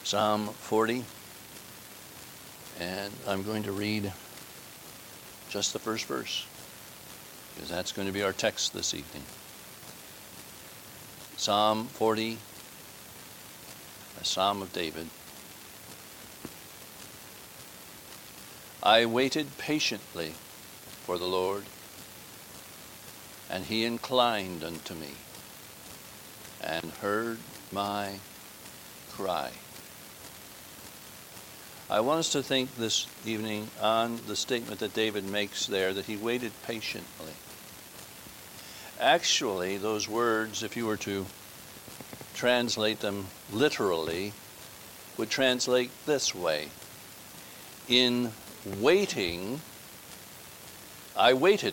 Psalm 40, and I'm going to read just the first verse, because that's going to be our text this evening. Psalm 40, a Psalm of David. I waited patiently for the Lord, and he inclined unto me, and heard my cry. I want us to think this evening on the statement that David makes there, that he waited patiently. Actually, those words, if you were to translate them literally, would translate this way. In waiting, I waited.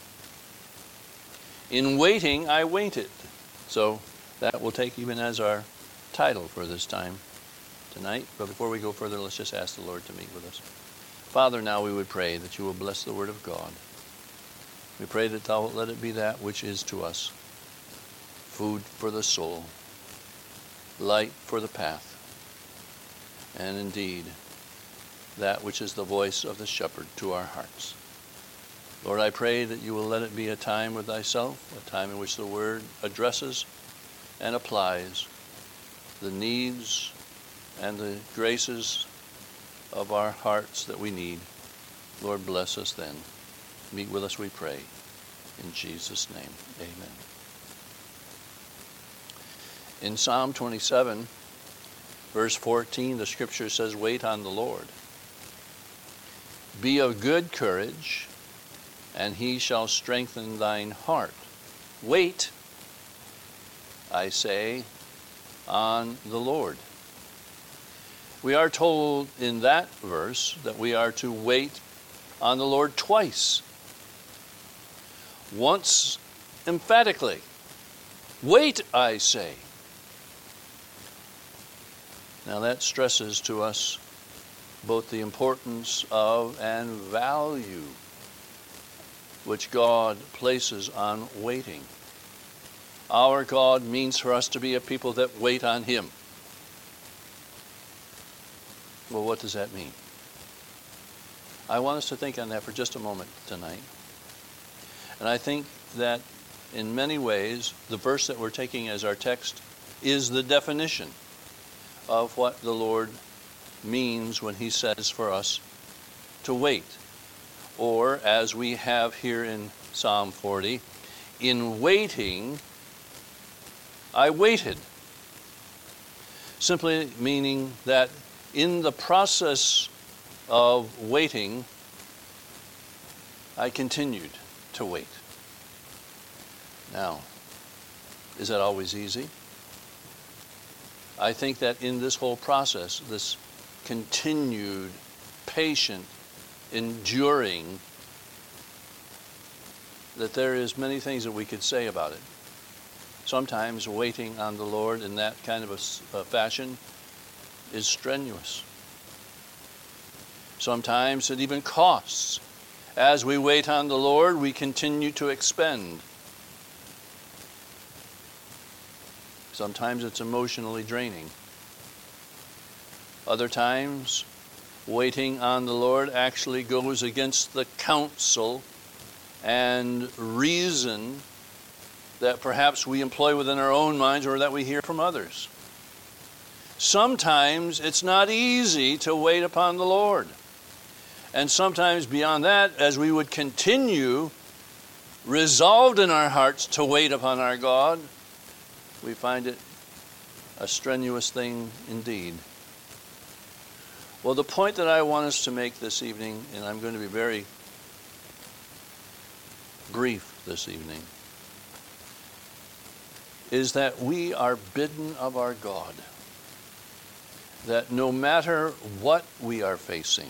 In waiting, I waited. So that will take even as our title for this time tonight. But before we go further, let's just ask the Lord to meet with us. Father, now we would pray that you will bless the word of God. We pray that thou wilt let it be that which is to us food for the soul, light for the path, and indeed that which is the voice of the shepherd to our hearts. Lord, I pray that you will let it be a time with thyself, a time in which the word addresses and applies the needs and the graces of our hearts that we need. Lord, bless us then. Meet with us, we pray. In Jesus' name, amen. In Psalm 27, verse 14, the scripture says, wait on the Lord. Be of good courage, and he shall strengthen thine heart. Wait, I say, on the Lord. We are told in that verse that we are to wait on the Lord twice. Once emphatically, wait, I say. Now that stresses to us both the importance of and value which God places on waiting. Our God means for us to be a people that wait on him. Well, what does that mean? I want us to think on that for just a moment tonight. And I think that in many ways, the verse that we're taking as our text is the definition of what the Lord means when he says for us to wait. Or, as we have here in Psalm 40, in waiting, I waited. Simply meaning that in the process of waiting, I continued to wait. Now, is that always easy? I think that in this whole process, this continued, patient, enduring, that there is many things that we could say about it. Sometimes waiting on the Lord in that kind of a fashion is strenuous. Sometimes it even costs. As we wait on the Lord, we continue to expend. Sometimes it's emotionally draining. Other times, waiting on the Lord actually goes against the counsel and reason that perhaps we employ within our own minds or that we hear from others. Sometimes it's not easy to wait upon the Lord. And sometimes beyond that, as we would continue resolved in our hearts to wait upon our God, we find it a strenuous thing indeed. Well, the point that I want us to make this evening, and I'm going to be very brief this evening, is that we are bidden of our God that no matter what we are facing,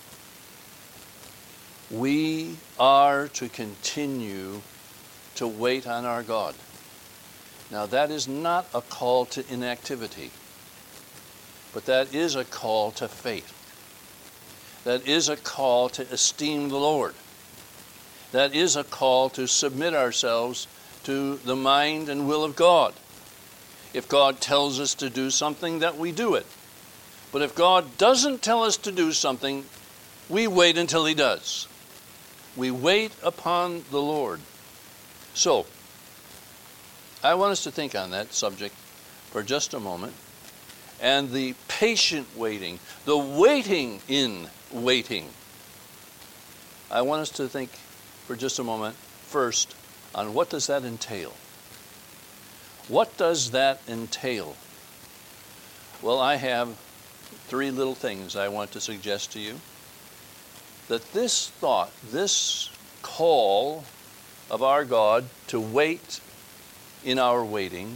we are to continue to wait on our God. Now, that is not a call to inactivity, but that is a call to faith. That is a call to esteem the Lord. That is a call to submit ourselves to the mind and will of God. If God tells us to do something, that we do it. But if God doesn't tell us to do something, we wait until he does. We wait upon the Lord. So, I want us to think on that subject for just a moment. And the patient waiting, the waiting in waiting. I want us to think for just a moment first on what does that entail? What does that entail? Well, I have 3 little things I want to suggest to you. That this thought, this call of our God to wait in our waiting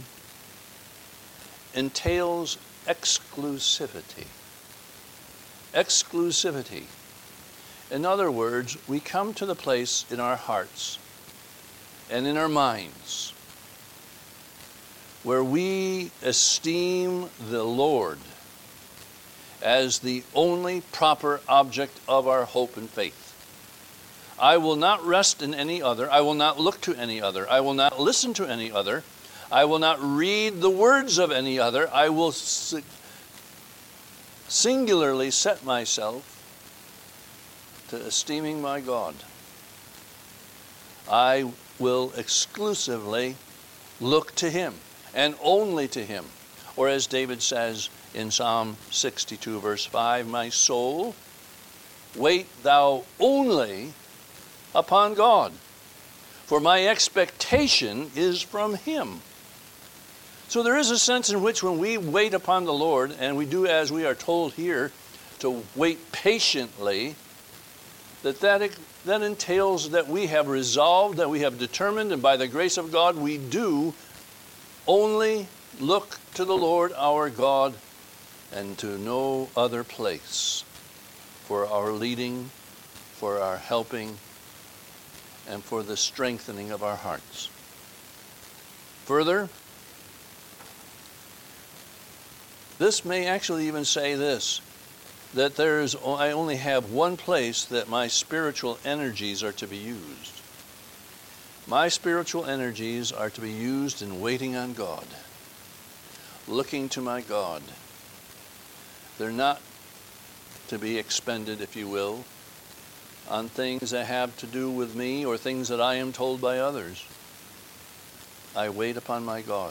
entails exclusivity. Exclusivity. In other words, we come to the place in our hearts and in our minds where we esteem the Lord as the only proper object of our hope and faith. I will not rest in any other. I will not look to any other. I will not listen to any other. I will not read the words of any other. I will singularly set myself to esteeming my God. I will exclusively look to him and only to him. Or as David says in Psalm 62 verse 5, my soul, wait thou only upon God, for my expectation is from him. So there is a sense in which when we wait upon the Lord, and we do as we are told here, to wait patiently, that entails that we have resolved, that we have determined, and by the grace of God we do only look to the Lord our God and to no other place for our leading, for our helping, and for the strengthening of our hearts. Further, this may actually even say this, that I only have one place that my spiritual energies are to be used. My spiritual energies are to be used in waiting on God, looking to my God. They're not to be expended, if you will, on things that have to do with me or things that I am told by others. I wait upon my God.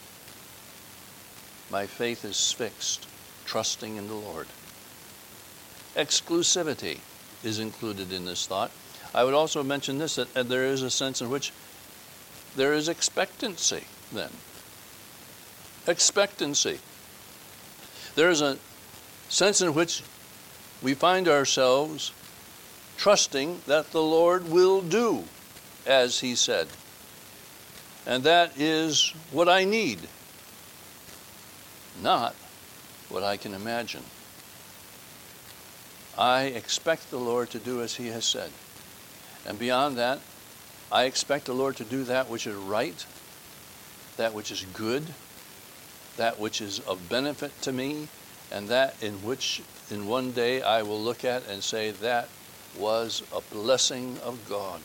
My faith is fixed, trusting in the Lord. Exclusivity is included in this thought. I would also mention this, that there is a sense in which there is expectancy then. Expectancy. There is a sense in which we find ourselves trusting that the Lord will do as he said. And that is what I need, not what I can imagine. I expect the Lord to do as he has said. And beyond that, I expect the Lord to do that which is right, that which is good, that which is of benefit to me, and that in which in one day I will look at and say that was a blessing of God.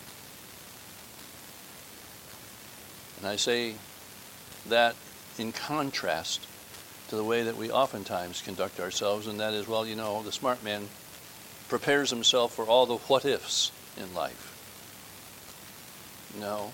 And I say that in contrast to the way that we oftentimes conduct ourselves, and that is, well, you know, the smart man prepares himself for all the what-ifs in life. No.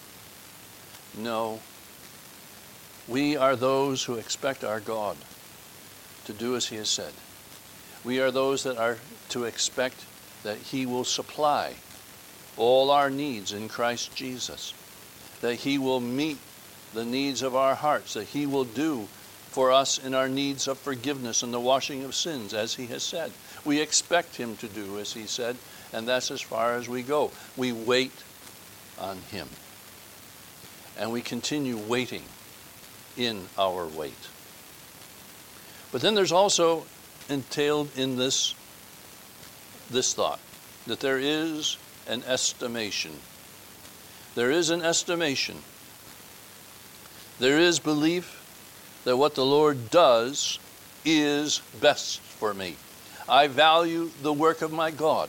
We are those who expect our God to do as he has said. We are those that are to expect that he will supply all our needs in Christ Jesus, that he will meet the needs of our hearts, that he will do for us in our needs of forgiveness and the washing of sins, as he has said. We expect him to do as he said, and that's as far as we go. We wait on him. And we continue waiting in our wait. But then there's also entailed in this thought that there is an estimation. There is an estimation. There is belief that what the Lord does is best for me. I value the work of my God.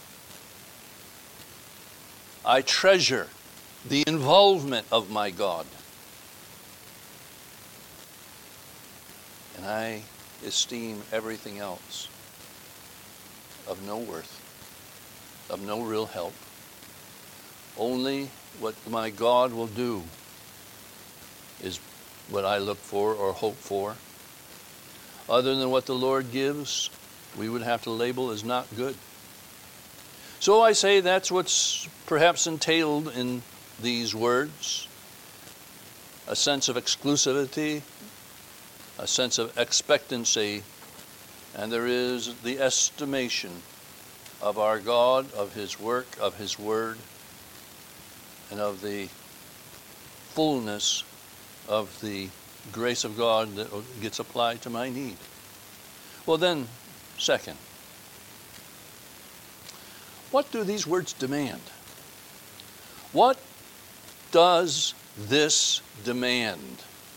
I treasure the involvement of my God. And I esteem everything else of no worth, of no real help. Only what my God will do is what I look for or hope for. Other than what the Lord gives, we would have to label as not good. So I say that's what's perhaps entailed in these words. A sense of exclusivity, a sense of expectancy, and there is the estimation of our God, of His work, of His word, and of the fullness of the grace of God that gets applied to my need. Well then, second, what do these words demand? What does this demand?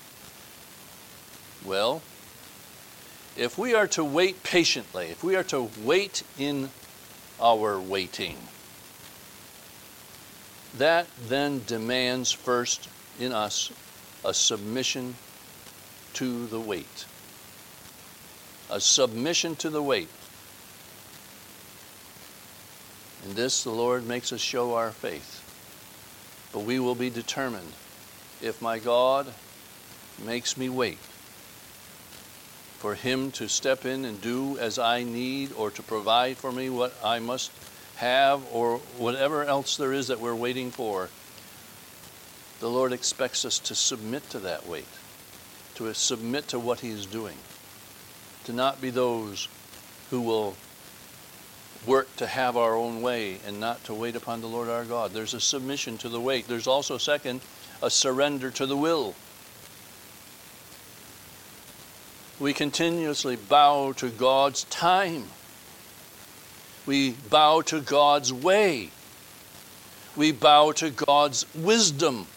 Well, if we are to wait patiently, if we are to wait in our waiting, that then demands first in us a submission to the wait. A submission to the wait. In this, the Lord makes us show our faith. But we will be determined. If my God makes me wait for Him to step in and do as I need, or to provide for me what I must have, or whatever else there is that we're waiting for, the Lord expects us to submit to that wait, to submit to what He is doing, to not be those who will work to have our own way and not to wait upon the Lord our God. There's a submission to the wait. There's also, second, a surrender to the will. We continuously bow to God's time. We bow to God's way. We bow to God's wisdom.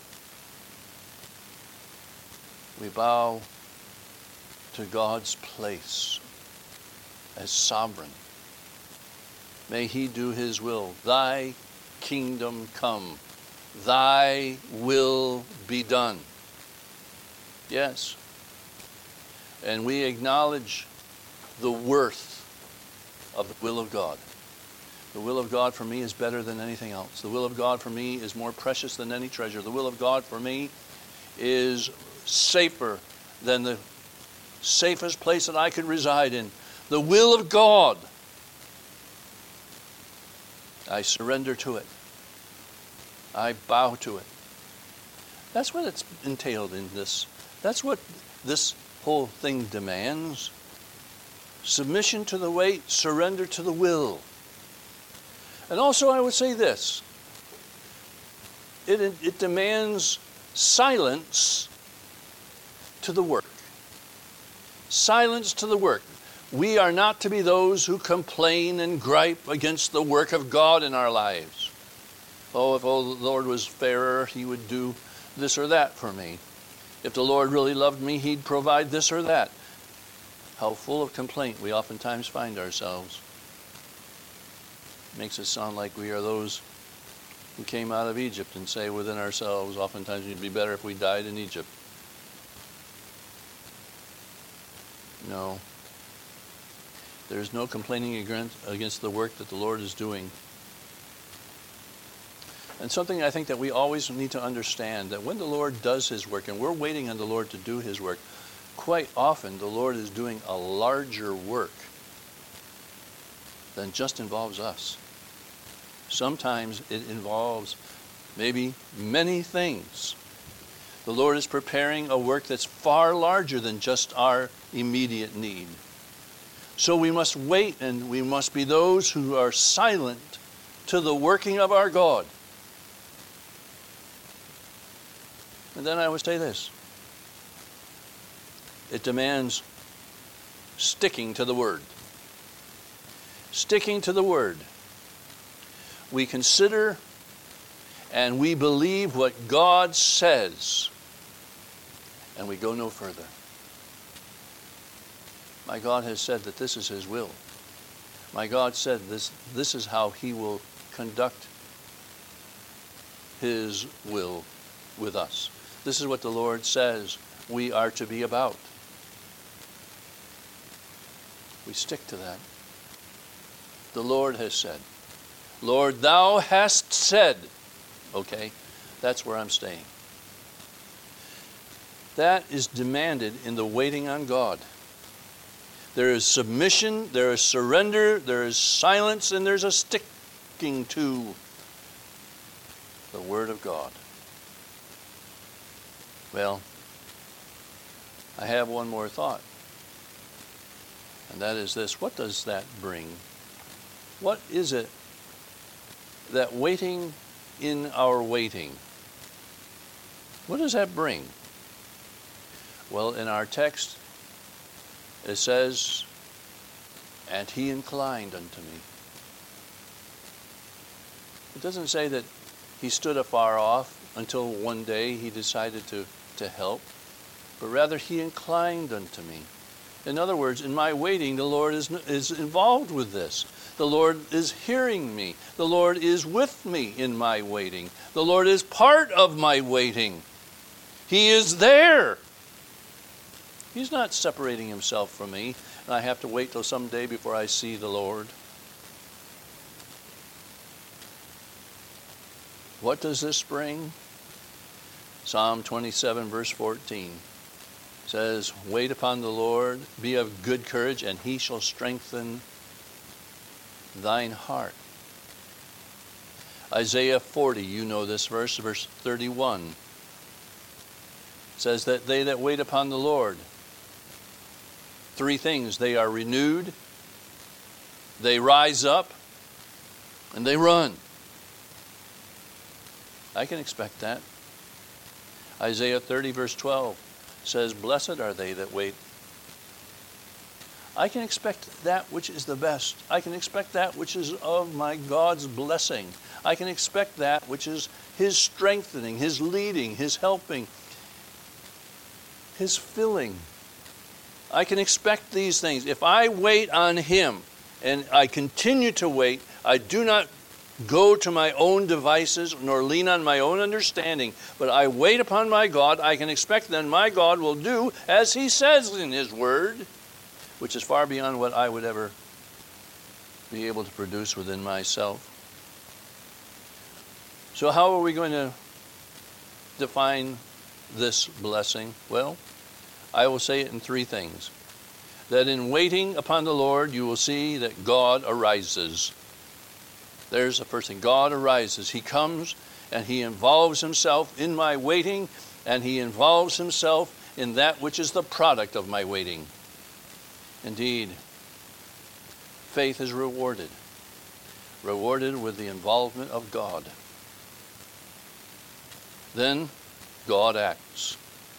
We bow to God's place as sovereign. May He do His will. Thy kingdom come. Thy will be done. Yes. And we acknowledge the worth of the will of God. The will of God for me is better than anything else. The will of God for me is more precious than any treasure. The will of God for me is safer than the safest place that I could reside in. The will of God. I surrender to it. I bow to it. That's what it's entailed in this. That's what this whole thing demands. Submission to the wait, surrender to the will. And also I would say this. It demands silence to the work. Silence to the work. We are not to be those who complain and gripe against the work of God in our lives. Oh, if the Lord was fairer, He would do this or that for me. If the Lord really loved me, He'd provide this or that. How full of complaint we oftentimes find ourselves. Makes us sound like we are those who came out of Egypt and say within ourselves, oftentimes it'd be better if we died in Egypt. No. There's no complaining against the work that the Lord is doing. And something I think that we always need to understand, that when the Lord does His work, and we're waiting on the Lord to do His work, quite often the Lord is doing a larger work than just involves us. Sometimes it involves maybe many things. The Lord is preparing a work that's far larger than just our immediate need. So we must wait, and we must be those who are silent to the working of our God. And then I would say this. It demands sticking to the Word. Sticking to the Word. We consider and we believe what God says, and we go no further. My God has said that this is His will. My God said this is how He will conduct His will with us. This is what the Lord says we are to be about. We stick to that. The Lord has said. Lord, thou hast said. Okay, that's where I'm staying. That is demanded in the waiting on God. There is submission, there is surrender, there is silence, and there's a sticking to the Word of God. Well, I have one more thought. And that is this. What does that bring? What is it that waiting in our waiting, what does that bring? Well, in our text, it says, and he inclined unto me. It doesn't say that he stood afar off until one day he decided to help, but rather he inclined unto me. In other words, in my waiting, the Lord is involved with this. The Lord is hearing me. The Lord is with me in my waiting. The Lord is part of my waiting. He is there. He's not separating himself from me, and I have to wait till someday before I see the Lord. What does this bring? Psalm 27, verse 14 says, wait upon the Lord, be of good courage, and he shall strengthen thine heart. Isaiah 40, you know this verse, verse 31, says that they that wait upon the Lord, three things: they are renewed, they rise up, and they run. I can expect that. Isaiah 30, verse 12 says, blessed are they that wait. I can expect that which is the best. I can expect that which is of my God's blessing. I can expect that which is his strengthening, his leading, his helping, his filling. I can expect these things. If I wait on him and I continue to wait, I do not go to my own devices nor lean on my own understanding, but I wait upon my God, I can expect then my God will do as he says in his word, which is far beyond what I would ever be able to produce within myself. So how are we going to define this blessing? Well, I will say it in three things. That in waiting upon the Lord, you will see that God arises. There's the first thing. God arises. He comes and he involves himself in my waiting, and he involves himself in that which is the product of my waiting. Indeed, faith is rewarded with the involvement of God. Then God acts.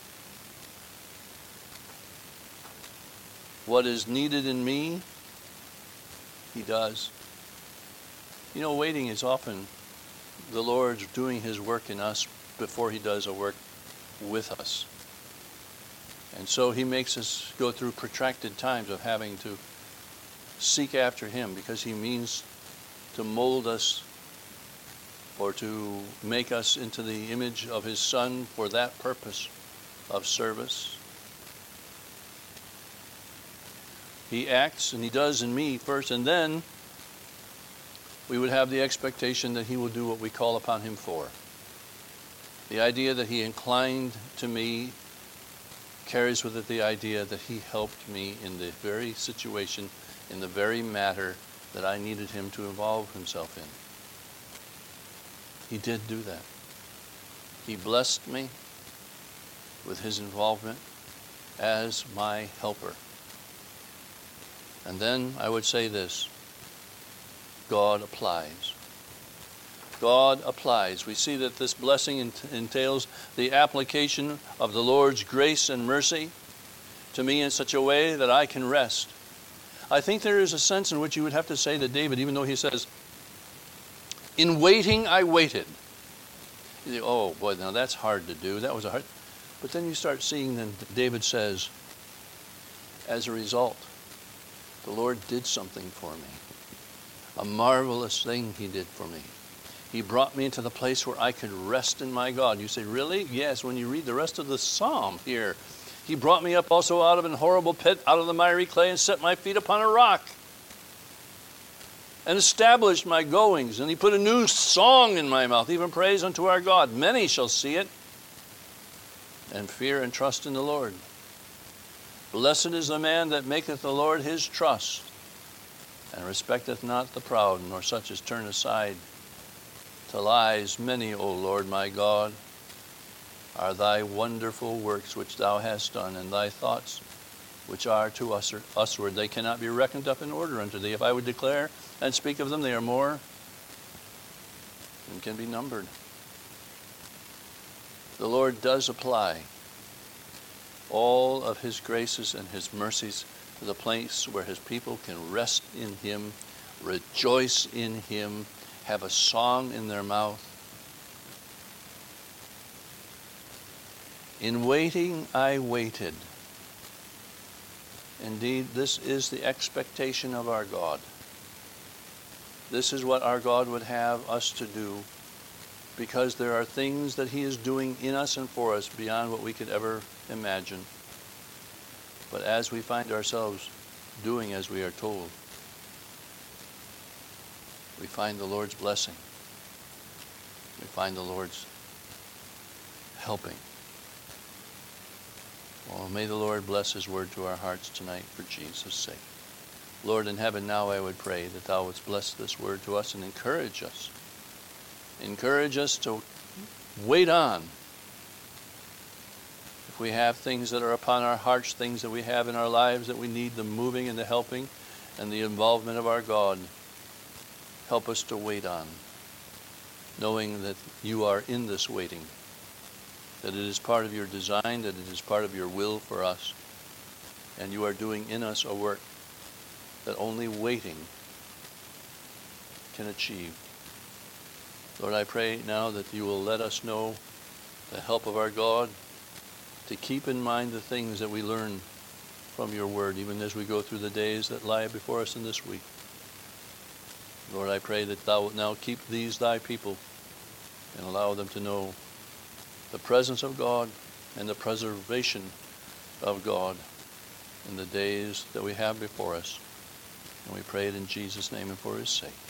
What is needed in me, he does. You know, waiting is often the Lord's doing his work in us before he does a work with us. And so he makes us go through protracted times of having to seek after him, because he means to mold us or to make us into the image of his Son for that purpose of service. He acts, and he does in me first, and then we would have the expectation that he will do what we call upon him for. The idea that he inclined to me carries with it the idea that he helped me in the very situation, in the very matter that I needed him to involve himself in. He did do that. He blessed me with his involvement as my helper. And then I would say this: God applies. God applies. We see that this blessing entails the application of the Lord's grace and mercy to me in such a way that I can rest. I think there is a sense in which you would have to say to David, even though he says, in waiting I waited. You think, oh boy, now that's hard to do. That was a hard. But then you start seeing then David says, as a result, the Lord did something for me. A marvelous thing he did for me. He brought me into the place where I could rest in my God. You say, really? Yes, when you read the rest of the psalm here, He brought me up also out of an horrible pit, out of the miry clay, and set my feet upon a rock, and established my goings. And he put a new song in my mouth, even praise unto our God. Many shall see it, and fear and trust in the Lord. Blessed is the man that maketh the Lord his trust, and respecteth not the proud, nor such as turn aside to lies. Many, O Lord my God, are thy wonderful works which thou hast done, and thy thoughts which are to usward. They cannot be reckoned up in order unto thee. If I would declare and speak of them, they are more than can be numbered. The Lord does apply all of his graces and his mercies to the place where his people can rest in him, rejoice in him, have a song in their mouth. In waiting I waited. Indeed, this is the expectation of our God. This is what our God would have us to do, because there are things that he is doing in us and for us beyond what we could ever imagine. But as we find ourselves doing as we are told, we find the Lord's blessing. We find the Lord's helping. Oh, may the Lord bless his word to our hearts tonight for Jesus' sake. Lord in heaven, now I would pray that thou wouldst bless this word to us and encourage us. Encourage us to wait on. If we have things that are upon our hearts, things that we have in our lives that we need the moving and the helping and the involvement of our God, help us to wait on, knowing that you are in this waiting, that it is part of your design, that it is part of your will for us, and you are doing in us a work that only waiting can achieve. Lord, I pray now that you will let us know the help of our God to keep in mind the things that we learn from your word, even as we go through the days that lie before us in this week. Lord, I pray that thou wilt now keep these thy people and allow them to know the presence of God and the preservation of God in the days that we have before us. And we pray it in Jesus' name and for his sake.